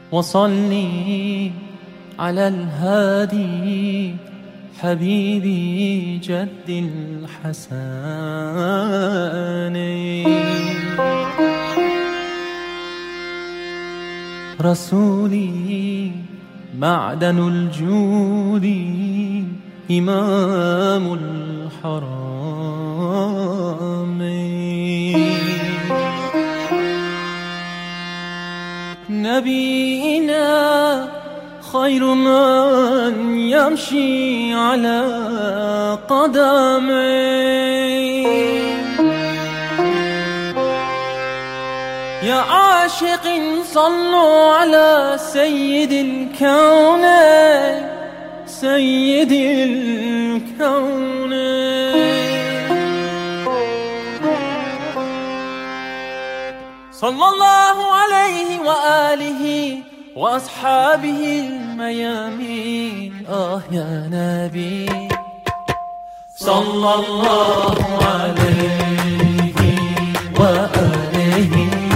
وصلي على الهادي حبيبي جد الحسن. رسولي معدن الجود إمام الحرمين. نبينا خير من يمشي على قدميه. يا عاشق صلوا على سيد الكونين سيد الكونين. صلى الله عليه وآله وأصحابه الميامين. يا نبي صلى الله عليه وآله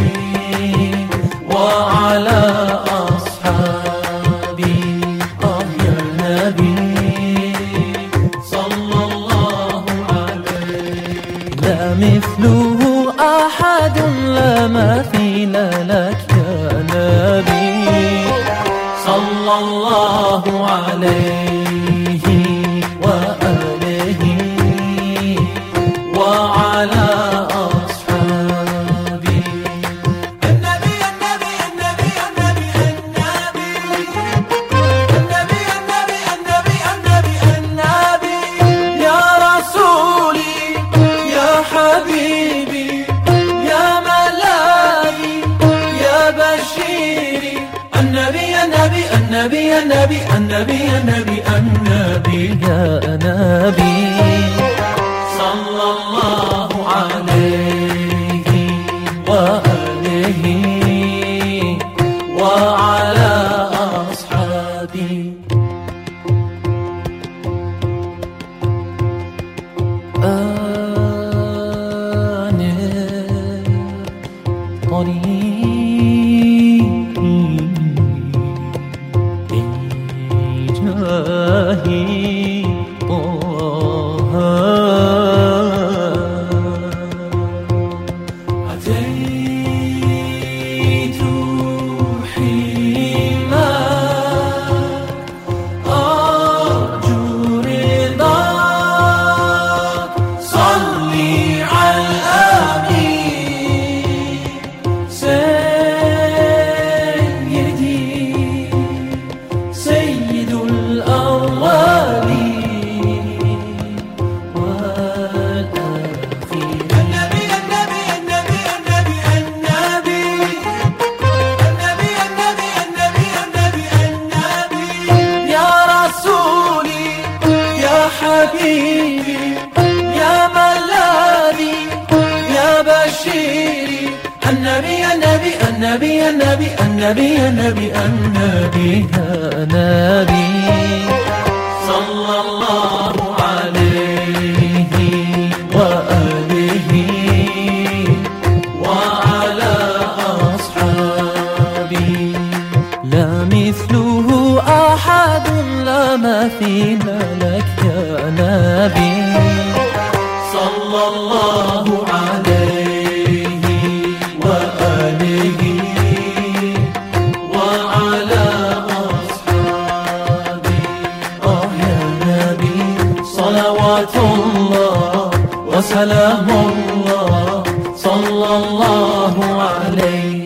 وعلى أصحابه. يا نبي صلى الله عليه. لا مثله أحد لا مثيل لك يا نبي صلى الله عليه وآله وعلى أصحابه. النبي النبي النبي النبي النبي النبي النبي النبي النبي النبي. يا رسولي يا حبيبي يا ملاذي يا بشيري. النبي النبي النبي النبي النبي النبي النبي يا نبي صلى الله عليه وآله وعلى أصحابه. طريقي إلهي طه. أتيت حيما أرجو رضاك. صلي على الأمين سيدي سيد الأولين والآخرين. النبي النبي النبي النبي النبي النبي النبي النبي النبي النبي. يا رسولي يا حبيبي يا ملاذي يا بشيري. النبي النبي النبي النبي النبي النبي النبي يا نبي صلى الله عليه وآله وعلى أصحابه. لا مثله أحد لا مثيل لك يا نبي صلى الله عليه وآله وعلى أصحابه. يا نبي صلوات الله وسلام الله صلى الله عليه